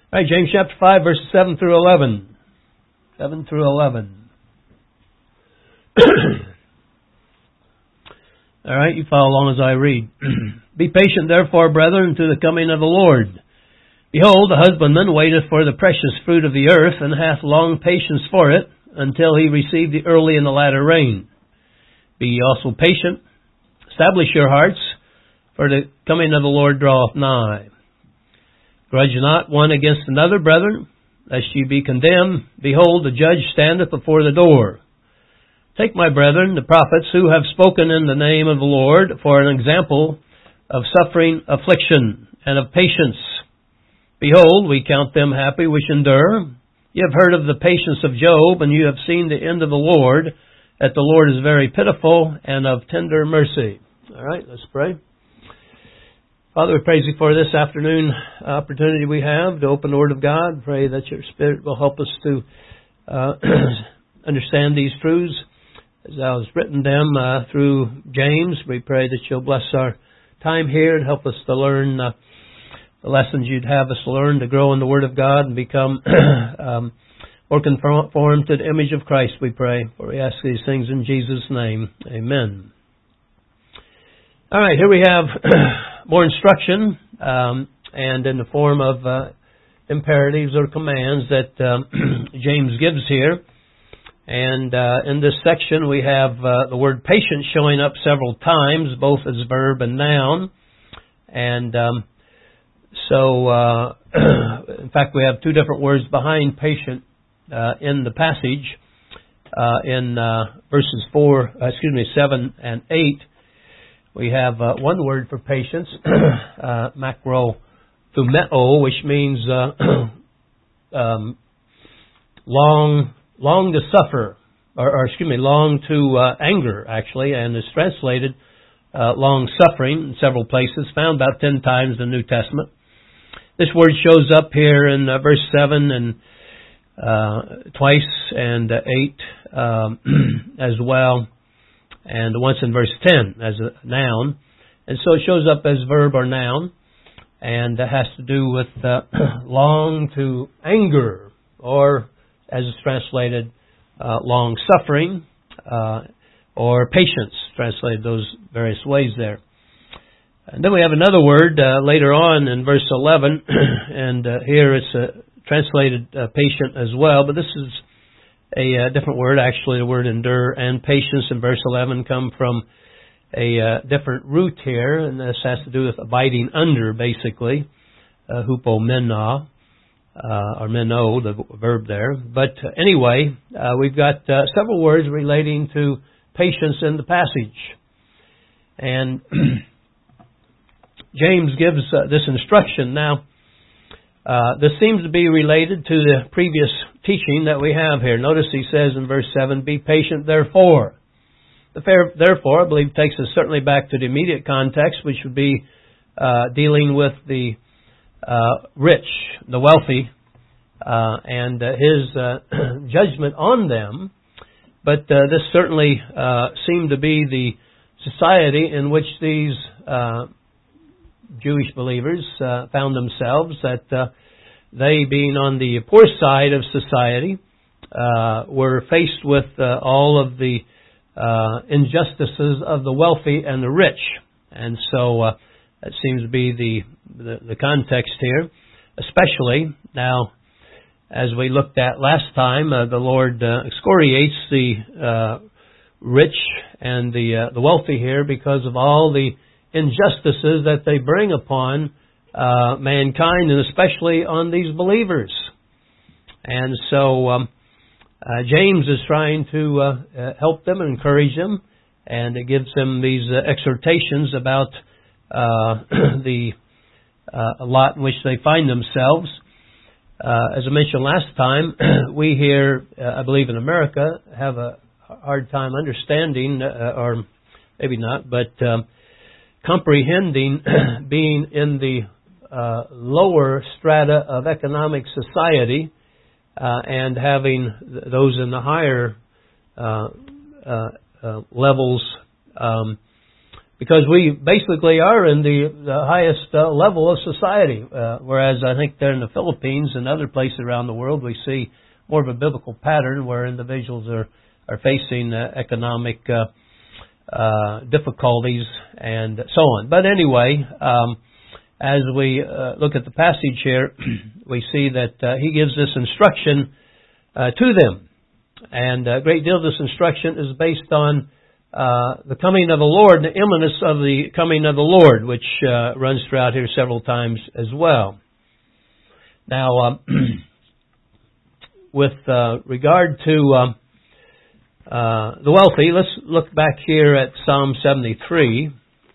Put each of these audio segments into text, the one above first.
All right, James chapter 5, verses 7 through 11. 7 through 11. All right, you follow along as I read. Be patient, therefore, brethren, to the coming of the Lord. Behold, the husbandman waiteth for the precious fruit of the earth, and hath long patience for it, until he receive the early and the latter rain. Be ye also patient. Establish your hearts, for the coming of the Lord draweth nigh. Grudge not one against another, brethren, lest ye be condemned. Behold, the judge standeth before the door. Take, my brethren, the prophets who have spoken in the name of the Lord, for an example of suffering, affliction, and of patience. Behold, we count them happy which endure. You have heard of the patience of Job, and you have seen the end of the Lord, that the Lord is very pitiful and of tender mercy. All right, let's pray. Father, we praise you for this afternoon opportunity we have to open the Word of God. Pray that your Spirit will help us to understand these truths as thou hast written them through James. We pray that you'll bless our time here and help us to learn the lessons you'd have us learn, to grow in the Word of God and become more conformed to the image of Christ, we pray. For we ask these things in Jesus' name. Amen. All right, here we have more instruction, and in the form of imperatives or commands that James gives here. And in this section we have the word patient showing up several times, both as verb and noun. And so, in fact, we have two different words behind patient in the passage. In verses 7 and 8, we have one word for patience, macrothumeo, which means long to suffer, long to anger, actually, and is translated long suffering in several places, found about 10 times in the New Testament. This word shows up here in verse 7 and twice, and 8 as well, and once in verse 10 as a noun. And so it shows up as verb or noun, and it has to do with long to anger, or as it's translated, long suffering, or patience, translated those various ways there. And then we have another word later on in verse 11, and here it's translated patient as well, but this is a different word. Actually, the word endure and patience in verse 11 come from a different root here, and this has to do with abiding under, basically, hupomena, or meno, the verb there. But anyway, we've got several words relating to patience in the passage. And James gives this instruction. Now, this seems to be related to the previous teaching that we have here. Notice he says in verse 7, be patient therefore. The therefore, I believe, takes us certainly back to the immediate context, which would be dealing with the rich, the wealthy, and his judgment on them. But this certainly seemed to be the society in which these Jewish believers found themselves, that they, being on the poor side of society, were faced with all of the injustices of the wealthy and the rich. And so that seems to be the context here, especially now, as we looked at last time, the Lord excoriates the rich and the wealthy here because of all the injustices that they bring upon mankind, and especially on these believers. And so James is trying to help them and encourage them, and it gives them these exhortations about the lot in which they find themselves. As I mentioned last time, we here, I believe in America, have a hard time understanding, or maybe not, but comprehending being in the lower strata of economic society and having those in the higher levels because we basically are in the highest level of society, whereas I think there in the Philippines and other places around the world we see more of a biblical pattern where individuals are facing economic difficulties and so on. But anyway, as we look at the passage here, we see that he gives this instruction to them. And a great deal of this instruction is based on the coming of the Lord, the imminence of the coming of the Lord, which runs throughout here several times as well. Now, with regard to the wealthy, let's look back here at Psalm 73.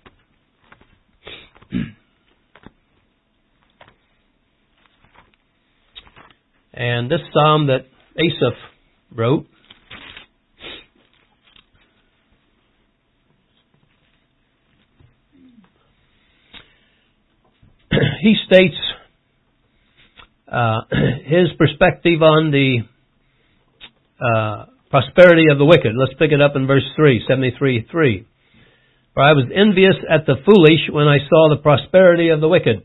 And this psalm that Asaph wrote, he states his perspective on the prosperity of the wicked. Let's pick it up in verse 3, 73:3. For I was envious at the foolish when I saw the prosperity of the wicked.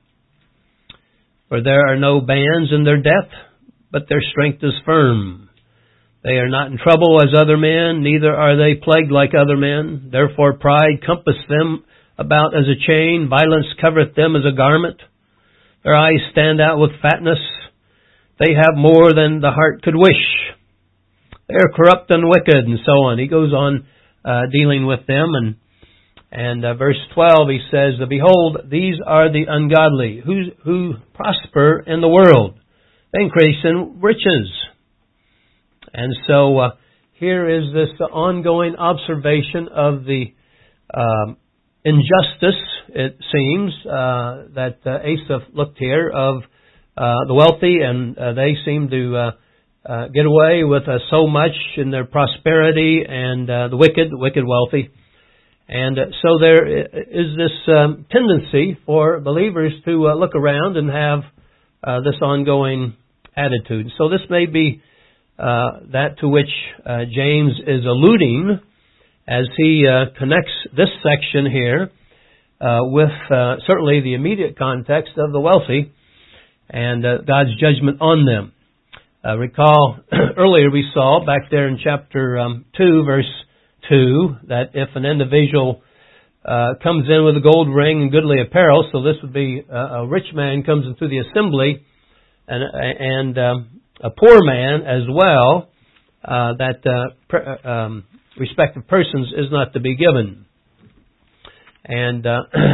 For there are no bands in their death, but their strength is firm. They are not in trouble as other men, neither are they plagued like other men. Therefore pride compasseth them about as a chain, violence covereth them as a garment. Their eyes stand out with fatness. They have more than the heart could wish. They are corrupt and wicked, and so on. He goes on dealing with them, and verse 12 he says, Behold, these are the ungodly, who prosper in the world. They increase in riches. And so here is this ongoing observation of the injustice, it seems, that Asaph looked here of the wealthy, and they seem to get away with so much in their prosperity, and the wicked wealthy. And so there is this tendency for believers to look around and have this ongoing attitude. So this may be that to which James is alluding as he connects this section here with certainly the immediate context of the wealthy and God's judgment on them. Recall earlier we saw back there in chapter 2, verse 2, that if an individual comes in with a gold ring and goodly apparel, so this would be a rich man comes into the assembly, and a poor man as well, that respective persons is not to be given. And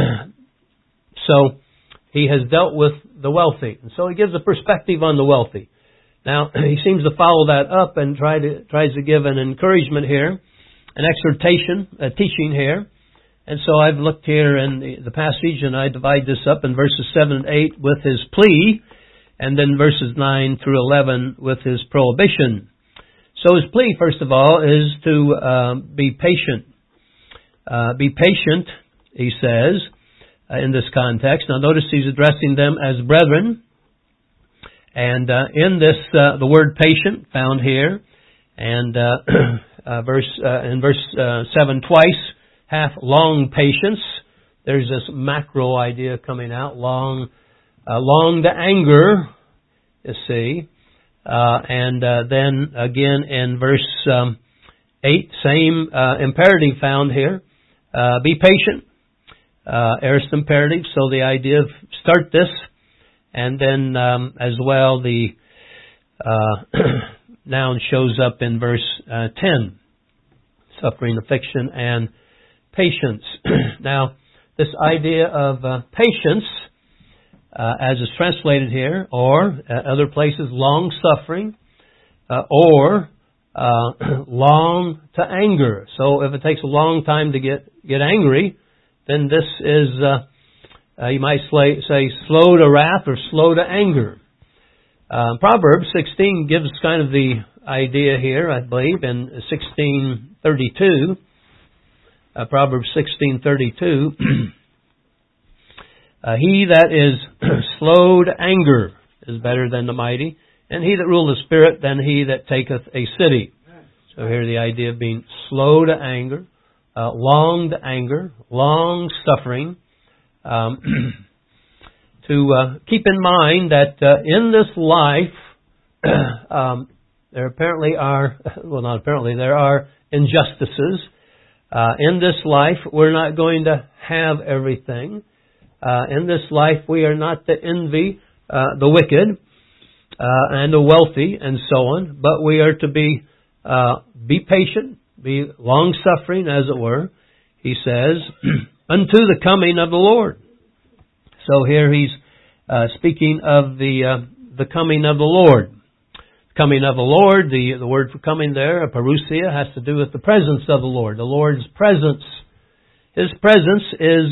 so he has dealt with the wealthy. And so he gives a perspective on the wealthy. Now, he seems to follow that up and tries to give an encouragement here, an exhortation, a teaching here. And so I've looked here in the passage, and I divide this up in verses 7 and 8 with his plea, and then verses 9 through 11 with his prohibition. So his plea, first of all, is to be patient. Be patient, he says, in this context. Now notice he's addressing them as brethren. And in this, the word patient found here, and in verse 7 twice, hath long patience. There's this macro idea coming out, long to anger, you see. And then again in verse 8, same imperative found here. Be patient, aorist imperative. So the idea of start this, and then as well the noun shows up in verse 10, suffering, affliction, and patience. Now, this idea of patience, as is translated here, or other places, long suffering, or long to anger. So if it takes a long time to get angry, then this is, you might say, slow to wrath or slow to anger. Proverbs 16 gives kind of the idea here, I believe, in 16:32. Proverbs 16:32. He that is slow to anger is better than the mighty, and he that ruleth the spirit than he that taketh a city. So here the idea of being slow to anger, long anger, long suffering, to keep in mind that in this life, there apparently are, well, not apparently, there are injustices. In this life, we're not going to have everything. In this life, we are not to envy the wicked and the wealthy and so on, but we are to be patient, be long-suffering, as it were. He says, unto the coming of the Lord. So here he's speaking of the coming of the Lord. Coming of the Lord, the word for coming there, parousia, has to do with the presence of the Lord. The Lord's presence. His presence is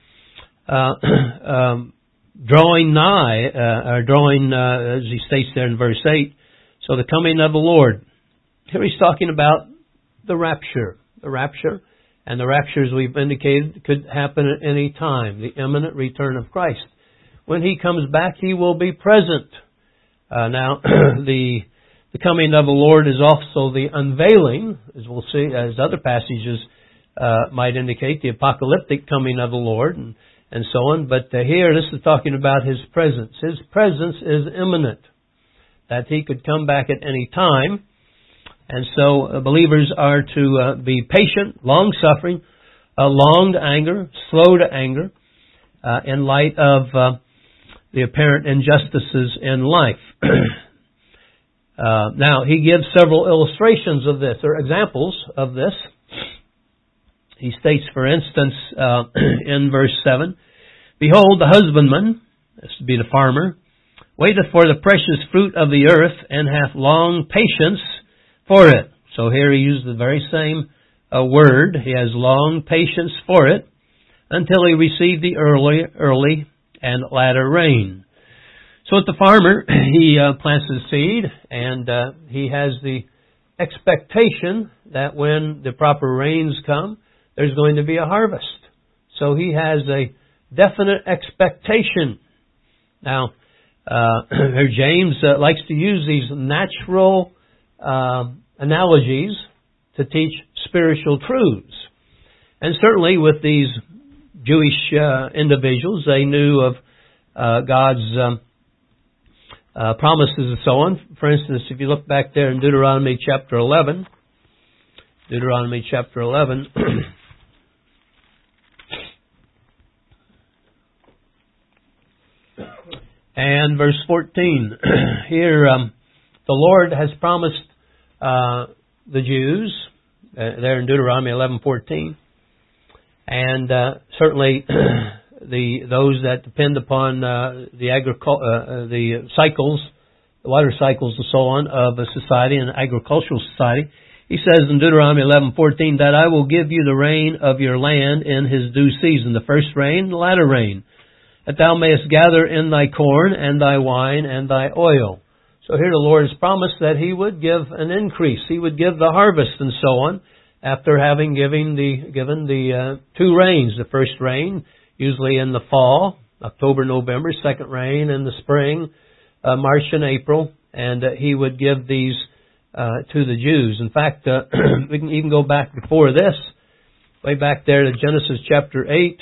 drawing nigh, or drawing, as he states there in verse 8. So the coming of the Lord. Here he's talking about the rapture. The rapture. And the rapture, as we've indicated, could happen at any time. The imminent return of Christ. When He comes back, He will be present. Now, the coming of the Lord is also the unveiling, as we'll see, as other passages might indicate, the apocalyptic coming of the Lord and so on. But here, this is talking about His presence. His presence is imminent, that He could come back at any time. And so believers are to be patient, long-suffering, long to anger, slow to anger, in light of the apparent injustices in life. Now, he gives several illustrations of this, or examples of this. He states, for instance, in verse 7, behold, the husbandman, this would be the farmer, waiteth for the precious fruit of the earth, and hath long patience for it. So here he used the very same word. He has long patience for it, until he receive the early and latter rain. So with the farmer, he plants his seed, and he has the expectation that when the proper rains come, there's going to be a harvest. So he has a definite expectation. Now, James likes to use these natural analogies to teach spiritual truths. And certainly with these Jewish individuals, they knew of God's promises and so on. For instance, if you look back there in Deuteronomy chapter 11, and verse 14. Here, the Lord has promised the Jews, there in Deuteronomy 11:14, and certainly those that depend upon the cycles, the water cycles and so on of a society, an agricultural society. He says in Deuteronomy 11:14 that I will give you the rain of your land in his due season, the first rain, the latter rain, that thou mayest gather in thy corn and thy wine and thy oil. So here the Lord has promised that He would give an increase. He would give the harvest and so on, after having given the two rains. The first rain, usually in the fall, October, November. Second rain in the spring, March and April. And He would give these to the Jews. In fact, we can even go back before this, way back there to Genesis chapter 8.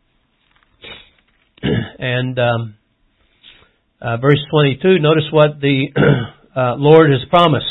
And verse 22, notice what the Lord has promised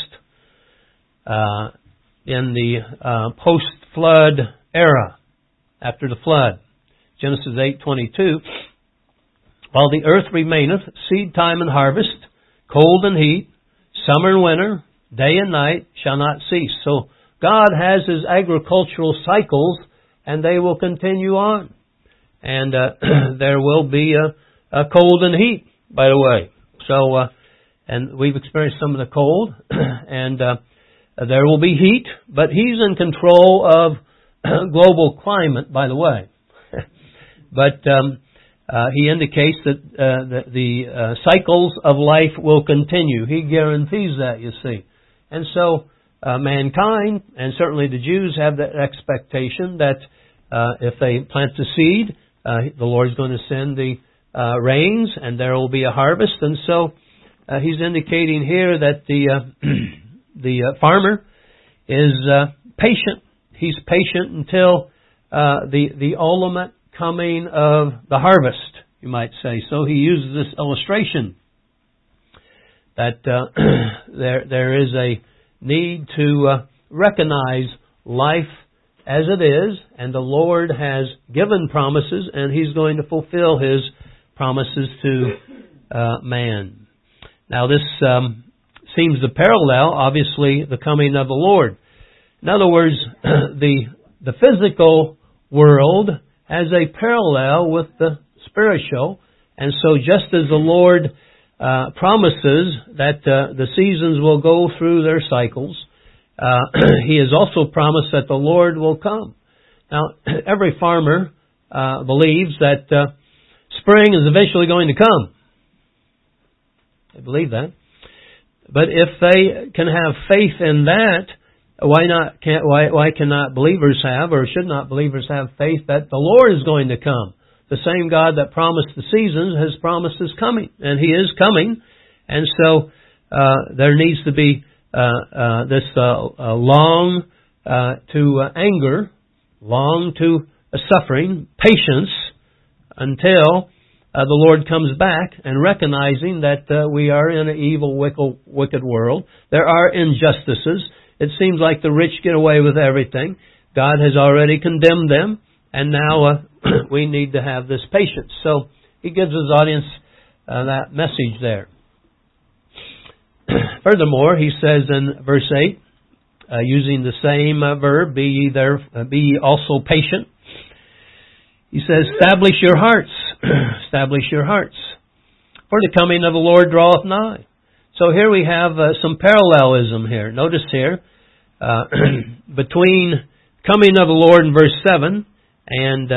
in the post-flood era, after the flood. Genesis 8:22, while the earth remaineth, seed time and harvest, cold and heat, summer and winter, day and night shall not cease. So God has His agricultural cycles, and they will continue on. And there will be a cold and heat, by the way. So, and we've experienced some of the cold, and there will be heat, but He's in control of global climate, by the way. But He indicates that the cycles of life will continue. He guarantees that, you see. And so mankind, and certainly the Jews, have that expectation that if they plant the seed, the Lord's going to send the rains, and there will be a harvest. And so He's indicating here that the farmer is patient. He's patient until the ultimate coming of the harvest, you might say. So he uses this illustration that there is a need to recognize life as it is, and the Lord has given promises, and He's going to fulfill His promises to man. Now this seems to parallel, obviously, the coming of the Lord. In other words, the physical world has a parallel with the spiritual, and so just as the Lord promises that the seasons will go through their cycles, He has also promised that the Lord will come. Now, every farmer believes that spring is eventually going to come. They believe that. But if they can have faith in that, why cannot believers have, or should not believers have faith that the Lord is going to come? The same God that promised the seasons has promised His coming, and He is coming. And so there needs to be this long to anger, long to suffering, patience until the Lord comes back, and recognizing that we are in an evil, wicked world. There are injustices. It seems like the rich get away with everything. God has already condemned them, and now we need to have this patience. So He gives His audience that message there. Furthermore, He says in verse 8, using the same verb, be ye also patient. He says, establish your hearts. Establish your hearts. For the coming of the Lord draweth nigh. So here we have some parallelism here. Notice here, between coming of the Lord in verse 7 and,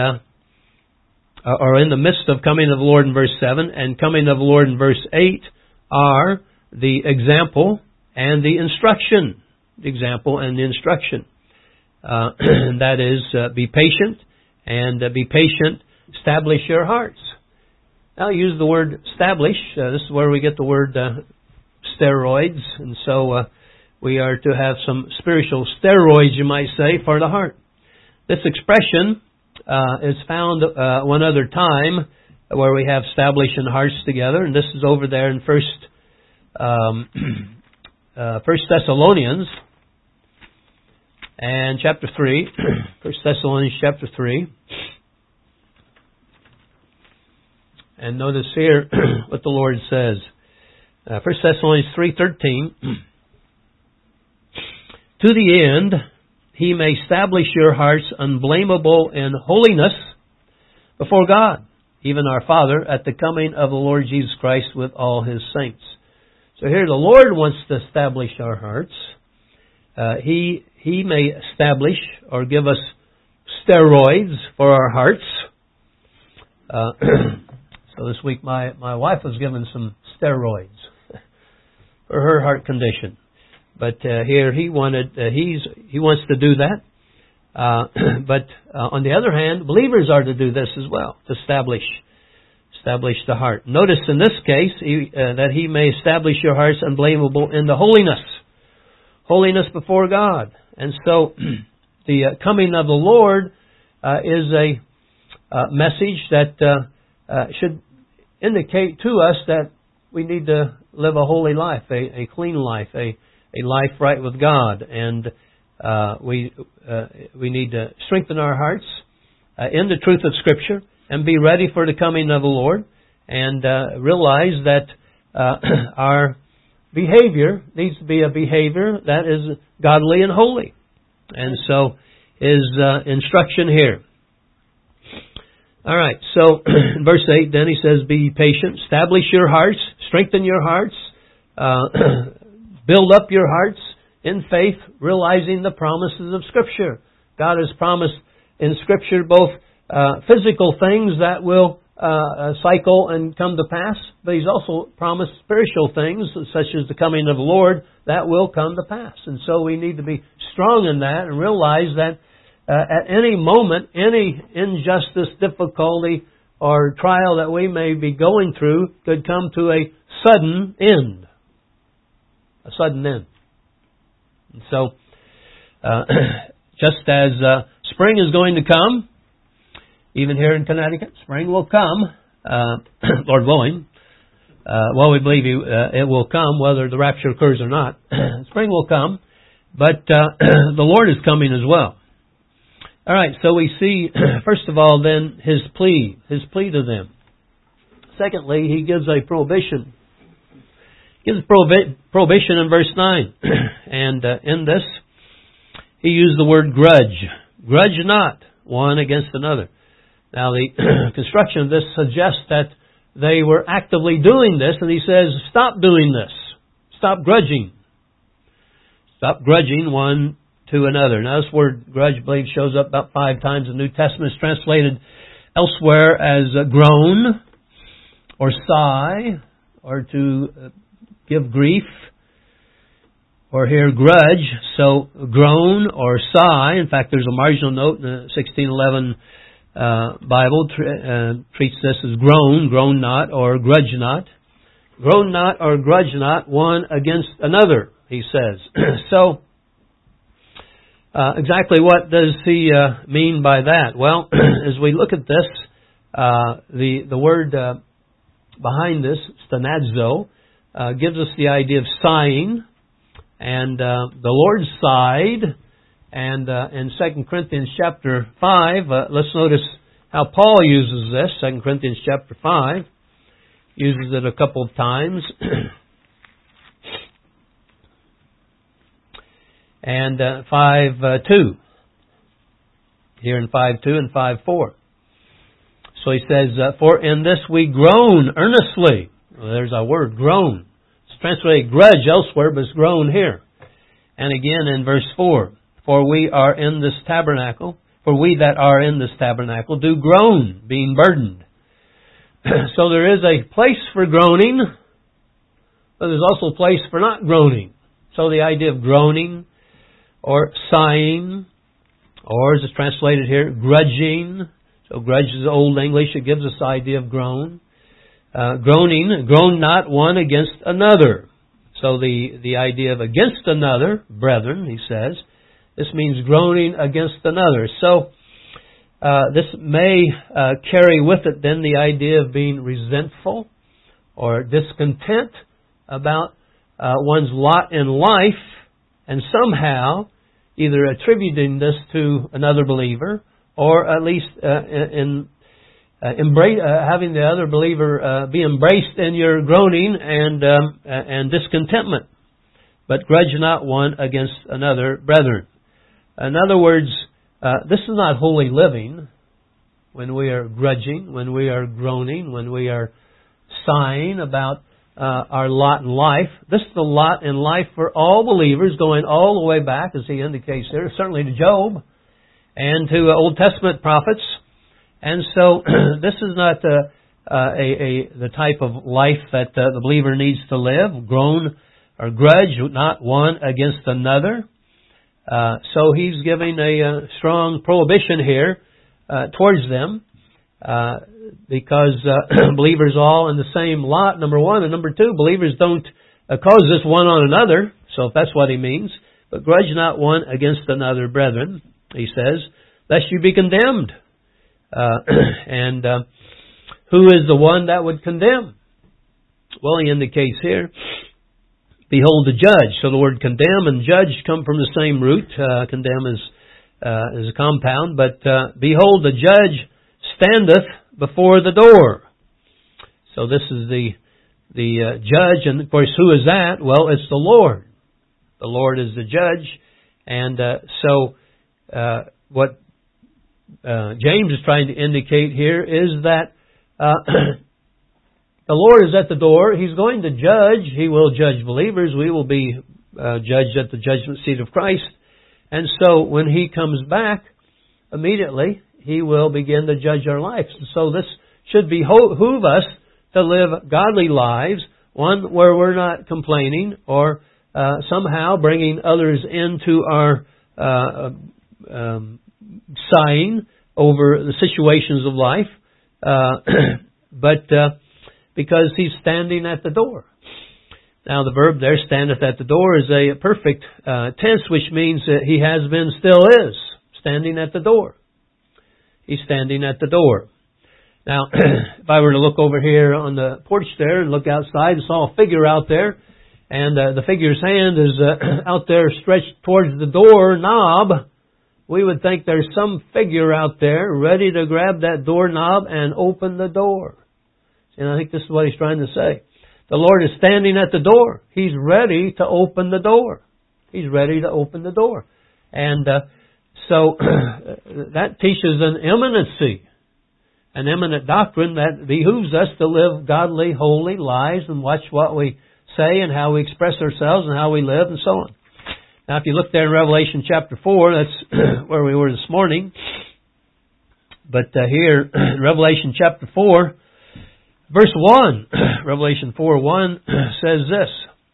or in the midst of coming of the Lord in verse 7 and coming of the Lord in verse 8 are the example and the instruction. The example and the instruction. And that is, be patient. And be patient, establish your hearts. Now I use the word establish. This is where we get the word steroids. And so we are to have some spiritual steroids, you might say, for the heart. This expression is found one other time where we have establishing hearts together. And this is over there in First Thessalonians and chapter 3, 1 Thessalonians chapter 3. And notice here what the Lord says. 1 Thessalonians 3:13. To the end He may establish your hearts unblameable in holiness before God, even our Father, at the coming of the Lord Jesus Christ with all His saints. So here the Lord wants to establish our hearts. He may establish or give us steroids for our hearts. So this week my wife was given some steroids for her heart condition. But here he wants to do that. But on the other hand, believers are to do this as well, to establish the heart. Notice in this case that He may establish your hearts unblameable in the holiness before God. And so the coming of the Lord is a message that should indicate to us that we need to live a holy life, a clean life, a life right with God. And we need to strengthen our hearts in the truth of Scripture and be ready for the coming of the Lord, and realize that our behavior needs to be a behavior that is godly and holy. And so His instruction here. All right, so in verse 8 then He says, be patient, establish your hearts, strengthen your hearts, build up your hearts in faith, realizing the promises of Scripture. God has promised in Scripture both physical things that will cycle and come to pass, but He's also promised spiritual things, such as the coming of the Lord, that will come to pass. And so we need to be strong in that and realize that at any moment, any injustice, difficulty, or trial that we may be going through could come to a sudden end. A sudden end. And so Just as spring is going to come, even here in Connecticut, spring will come, Lord willing. We believe it will come, whether the rapture occurs or not. Spring will come, but the Lord is coming as well. All right, so we see, first of all, then, His plea to them. Secondly, He gives a prohibition. He gives prohibition in verse 9. And in this, He used the word grudge. Grudge not one against another. Now, the construction of this suggests that they were actively doing this, and He says, stop doing this. Stop grudging. Stop grudging one to another. Now, this word grudge, I believe, shows up about 5 times in the New Testament. It's translated elsewhere as groan, or sigh, or to give grief, or here grudge. So groan or sigh. In fact, there's a marginal note in the 1611 Bible treats this as groan not, or grudge not. Groan not or grudge not one against another, he says. So, exactly what does he mean by that? Well, as we look at this, the word behind this, stenadzo, gives us the idea of sighing, and the Lord sighed. And in 2 Corinthians chapter 5, let's notice how Paul uses this. 2 Corinthians chapter 5 uses it a couple of times. And 5:2. Here in 5:2 and 5:4. So he says, for in this we groan earnestly. Well, there's our word, groan. It's translated grudge elsewhere, but it's groan here. And again in verse 4. For we that are in this tabernacle do groan, being burdened. So there is a place for groaning, but there's also a place for not groaning. So the idea of groaning, or sighing, or as it's translated here, grudging. So grudge is Old English, it gives us the idea of groan. Groaning, groan not one against another. So the idea of against another, brethren, he says, this means groaning against another. So, this may carry with it then the idea of being resentful or discontent about one's lot in life, and somehow either attributing this to another believer, or at least having the other believer be embraced in your groaning and discontentment. But grudge not one against another, brethren. In other words, this is not holy living when we are grudging, when we are groaning, when we are sighing about our lot in life. This is the lot in life for all believers, going all the way back, as he indicates there, certainly to Job and to Old Testament prophets. And so this is not the type of life that the believer needs to live. Groan or grudge not one against another. So he's giving a strong prohibition here towards them, because believers all in the same lot, number one, and number two, believers don't cause this one on another. So if that's what he means, but grudge not one against another, brethren, he says, lest you be condemned. And who is the one that would condemn? Well, he indicates here, behold the judge. So the word condemn and judge come from the same root. Condemn is a compound, but behold the judge standeth before the door. So this is the judge, and of course who is that? Well, it's the Lord. The Lord is the judge, and so what James is trying to indicate here is that the Lord is at the door. He's going to judge. He will judge believers. We will be judged at the judgment seat of Christ. And so when He comes back, immediately He will begin to judge our lives. So this should behoove us to live godly lives, one where we're not complaining or somehow bringing others into our sighing over the situations of life, but because He's standing at the door. Now the verb there, standeth at the door, is a perfect tense, which means that he has been, still is, standing at the door. He's standing at the door. Now, if I were to look over here on the porch there and look outside and saw a figure out there, and the figure's hand is out there stretched towards the door knob, we would think there's some figure out there ready to grab that doorknob and open the door. And I think this is what he's trying to say. The Lord is standing at the door. He's ready to open the door. He's ready to open the door. And so that teaches an imminency, an imminent doctrine that behooves us to live godly, holy lives and watch what we say and how we express ourselves and how we live and so on. Now, if you look there in Revelation chapter 4, that's where we were this morning. But here, in Revelation chapter 4, verse 1, Revelation 4:1 says this.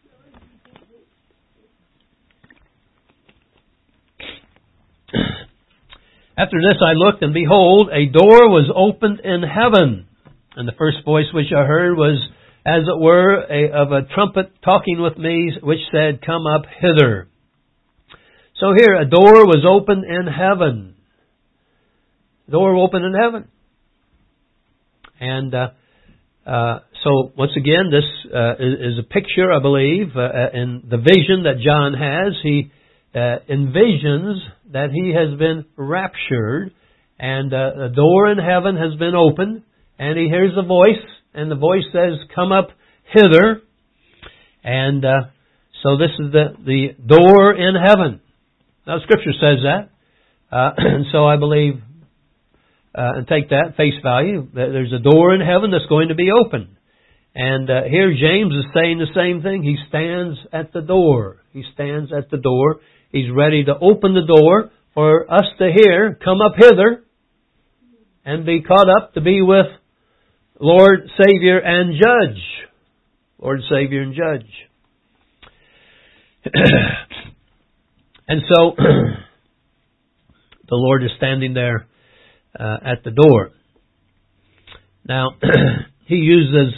After this I looked, and behold, a door was opened in heaven. And the first voice which I heard was, as it were, of a trumpet talking with me, which said, Come up hither. So here, a door was opened in heaven. A door opened in heaven. And so, once again, this is a picture, I believe, in the vision that John has. He envisions that he has been raptured, and a door in heaven has been opened, and he hears a voice, and the voice says, Come up hither. And so this is the door in heaven. Now, Scripture says that. And so I believe, and take that face value, that there's a door in heaven that's going to be open. And here James is saying the same thing. He stands at the door. He stands at the door. He's ready to open the door for us to hear, Come up hither, and be caught up to be with Lord, Savior, and Judge. Lord, Savior, and Judge. And so, the Lord is standing there at the door. Now, he uses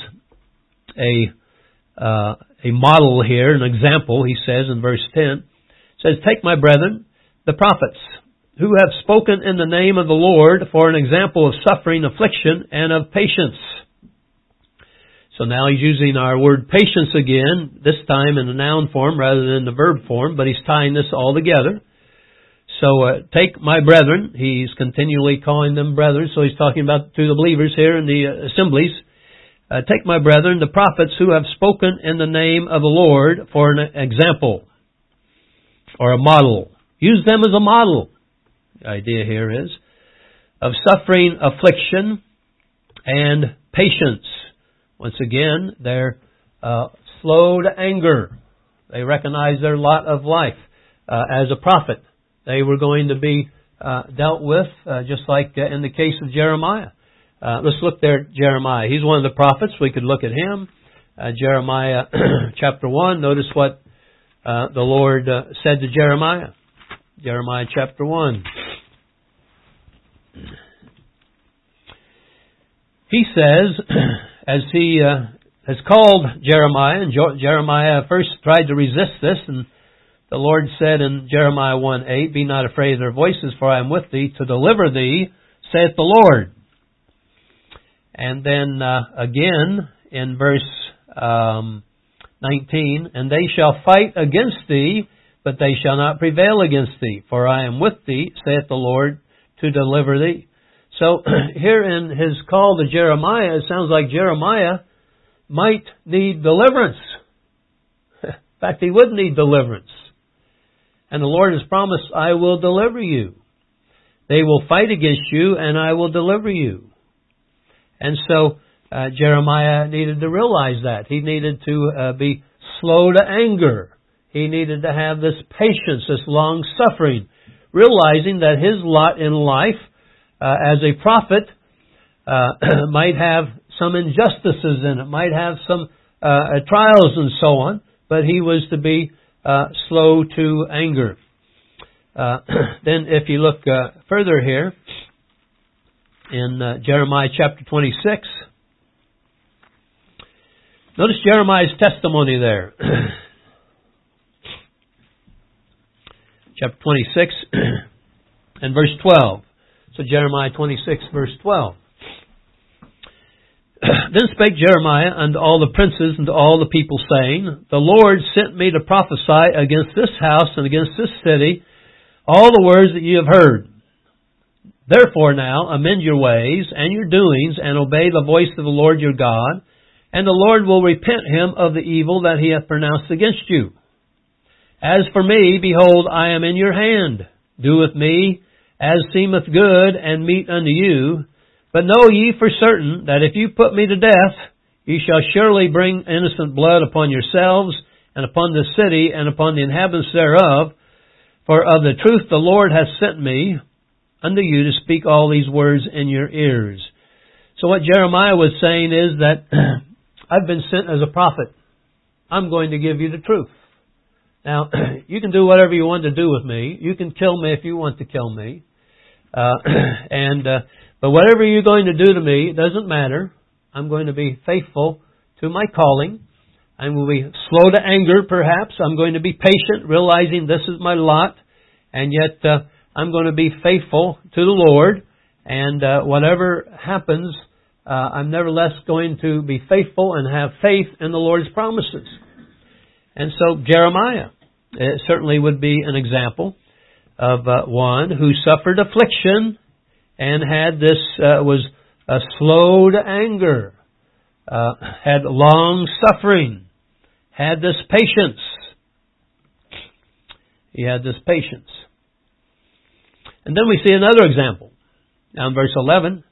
a model here, an example, he says in verse 10. It says, Take my brethren, the prophets, who have spoken in the name of the Lord for an example of suffering, affliction, and of patience. So now he's using our word patience again, this time in the noun form rather than the verb form, but he's tying this all together. So, take my brethren, he's continually calling them brethren, so he's talking about to the believers here in the assemblies. Take my brethren, the prophets who have spoken in the name of the Lord for an example, or a model. Use them as a model. The idea here is of suffering, affliction, and patience. Once again, they're slow to anger. They recognize their lot of life. As a prophet, they were going to be dealt with, just like in the case of Jeremiah. Let's look there at Jeremiah. He's one of the prophets. We could look at him. Jeremiah chapter 1. Notice what the Lord said to Jeremiah. Jeremiah chapter 1. He says, as he has called Jeremiah, and Jeremiah first tried to resist this, and the Lord said in Jeremiah 1:8, Be not afraid of their voices, for I am with thee to deliver thee, saith the Lord. And then again in verse 19, And they shall fight against thee, but they shall not prevail against thee, for I am with thee, saith the Lord, to deliver thee. So here in his call to Jeremiah, it sounds like Jeremiah might need deliverance. In fact, he would need deliverance. And the Lord has promised, I will deliver you. They will fight against you, and I will deliver you. And so Jeremiah needed to realize that. He needed to be slow to anger. He needed to have this patience, this long suffering, realizing that his lot in life as a prophet might have some injustices in it, might have some trials and so on, but he was to be slow to anger. Then if you look further here, in Jeremiah chapter 26, Notice Jeremiah's testimony there. Chapter 26 and verse 12. So Jeremiah 26, verse 12. Then spake Jeremiah unto all the princes and to all the people, saying, The Lord sent me to prophesy against this house and against this city all the words that ye have heard. Therefore now amend your ways and your doings, and obey the voice of the Lord your God, and the Lord will repent him of the evil that he hath pronounced against you. As for me, behold, I am in your hand. Do with me as seemeth good and meet unto you. But know ye for certain that if you put me to death, ye shall surely bring innocent blood upon yourselves, and upon the city, and upon the inhabitants thereof. For of the truth the Lord hath sent me unto you to speak all these words in your ears. So what Jeremiah was saying is that I've been sent as a prophet. I'm going to give you the truth. Now, you can do whatever you want to do with me. You can kill me if you want to kill me. But whatever you're going to do to me, it doesn't matter. I'm going to be faithful to my calling. I will be slow to anger, perhaps. I'm going to be patient, realizing this is my lot. And yet, I'm going to be faithful to the Lord. And whatever happens, I'm nevertheless going to be faithful and have faith in the Lord's promises. And so Jeremiah certainly would be an example of one who suffered affliction and had this, was slow to anger, had long suffering, had this patience. He had this patience. And then we see another example. Now in verse 11,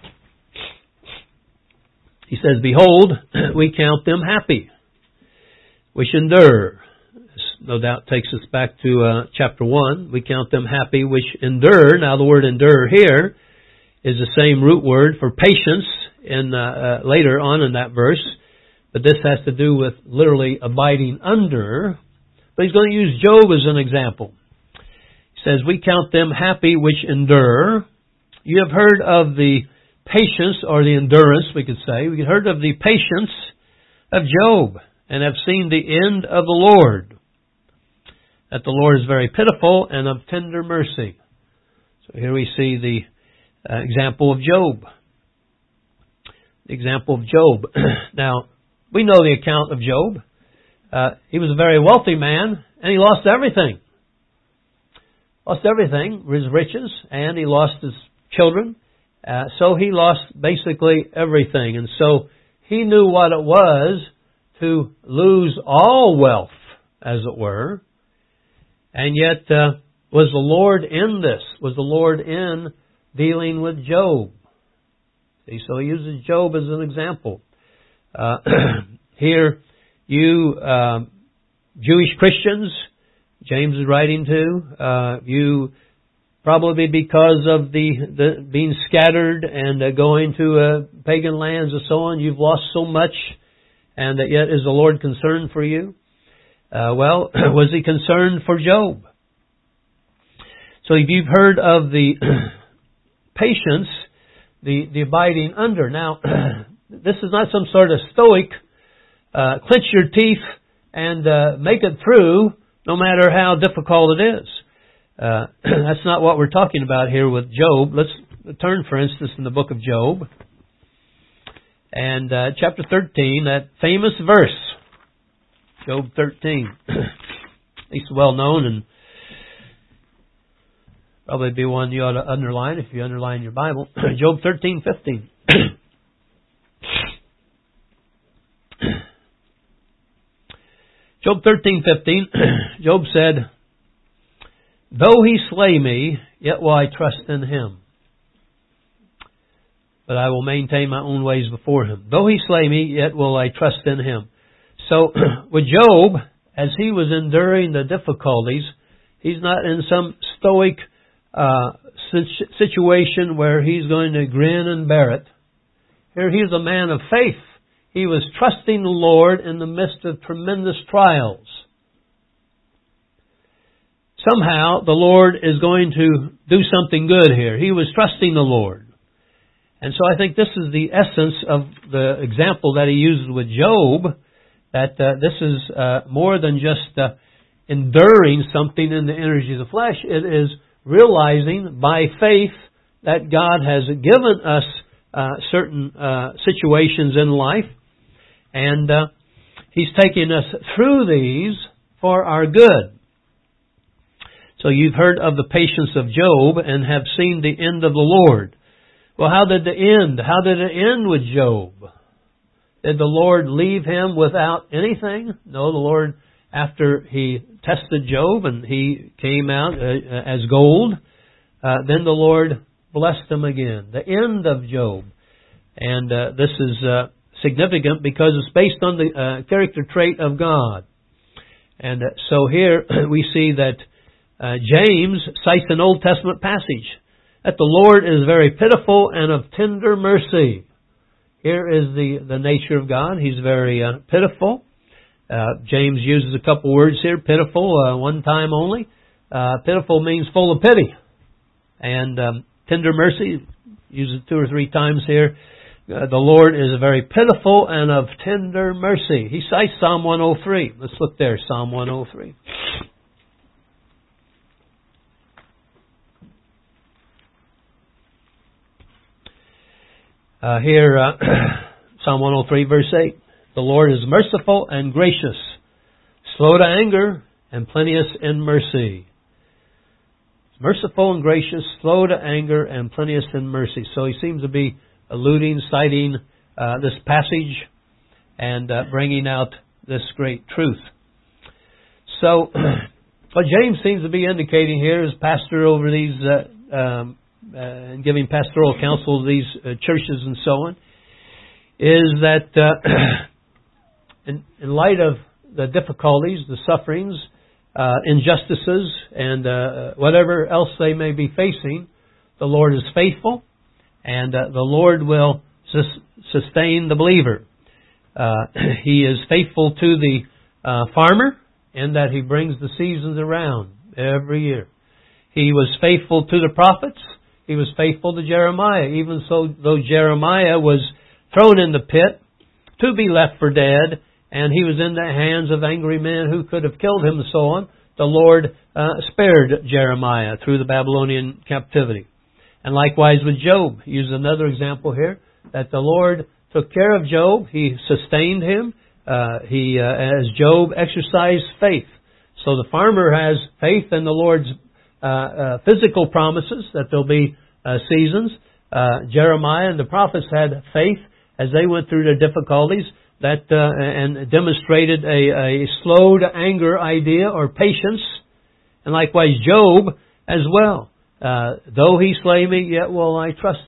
he says, Behold, we count them happy, which endure. This no doubt takes us back to chapter 1. We count them happy which endure. Now the word endure here is the same root word for patience in later on in that verse. But this has to do with literally abiding under. But he's going to use Job as an example. He says, We count them happy which endure. You have heard of the patience, or the endurance, we could say. We have heard of the patience of Job, and have seen the end of the Lord, that the Lord is very pitiful and of tender mercy. So here we see the example of Job. The example of Job. Now, we know the account of Job. He was a very wealthy man, and he lost everything. Lost everything, his riches, and he lost his children. So he lost basically everything. And so he knew what it was to lose all wealth, as it were. And yet, was the Lord in this? Was the Lord in dealing with Job? See, so he uses Job as an example. Here, you Jewish Christians, James is writing to, you probably because of the being scattered and going to pagan lands and so on, you've lost so much, and that yet is the Lord concerned for you? Well, was He concerned for Job? So if you've heard of the patience, the abiding under. Now, this is not some sort of stoic, clench your teeth and make it through no matter how difficult it is. That's not what we're talking about here with Job. Let's turn, for instance, in the book of Job. And chapter 13, that famous verse, Job 13. At least well known, and probably be one you ought to underline if you underline your Bible. Job 13:15. Job 13:15. Job said, Though he slay me, yet will I trust in him. But I will maintain my own ways before him. Though he slay me, yet will I trust in him. So, with Job, as he was enduring the difficulties, he's not in some stoic situation where he's going to grin and bear it. Here he's a man of faith. He was trusting the Lord in the midst of tremendous trials. Somehow the Lord is going to do something good here. He was trusting the Lord. And so I think this is the essence of the example that he uses with Job, that this is more than just enduring something in the energy of the flesh. It is realizing by faith that God has given us certain situations in life, and He's taking us through these for our good. So you've heard of the patience of Job and have seen the end of the Lord. Well, how did it end with Job? Did the Lord leave him without anything? No, the Lord, after He tested Job and he came out as gold, then the Lord blessed him again. The end of Job. And this is significant because it's based on the character trait of God. And so here we see that James cites an Old Testament passage, that the Lord is very pitiful and of tender mercy. Here is the nature of God. He's very pitiful. James uses a couple words here. Pitiful, one time only. Pitiful means full of pity. And tender mercy, uses it 2 or 3 times here. The Lord is very pitiful and of tender mercy. He cites Psalm 103. Let's look there, Psalm 103. Psalm 103, verse 8. The Lord is merciful and gracious, slow to anger, and plenteous in mercy. Merciful and gracious, slow to anger, and plenteous in mercy. So he seems to be citing this passage and bringing out this great truth. So, what James seems to be indicating here as pastor over these, and giving pastoral counsel to these churches and so on, is that in light of the difficulties, the sufferings, injustices, and whatever else they may be facing, the Lord is faithful, and the Lord will sustain the believer. He is faithful to the farmer in that He brings the seasons around every year. He was faithful to the prophets. He was faithful to Jeremiah, even so though Jeremiah was thrown in the pit to be left for dead, and he was in the hands of angry men who could have killed him and so on. The Lord spared Jeremiah through the Babylonian captivity. And likewise with Job. He used another example here, that the Lord took care of Job. He sustained him. As Job exercised faith. So the farmer has faith in the Lord's physical promises that there'll be seasons. Jeremiah and the prophets had faith as they went through their difficulties, that and demonstrated a slow to anger idea or patience. And likewise Job as well. Though he slay me, yet will I trust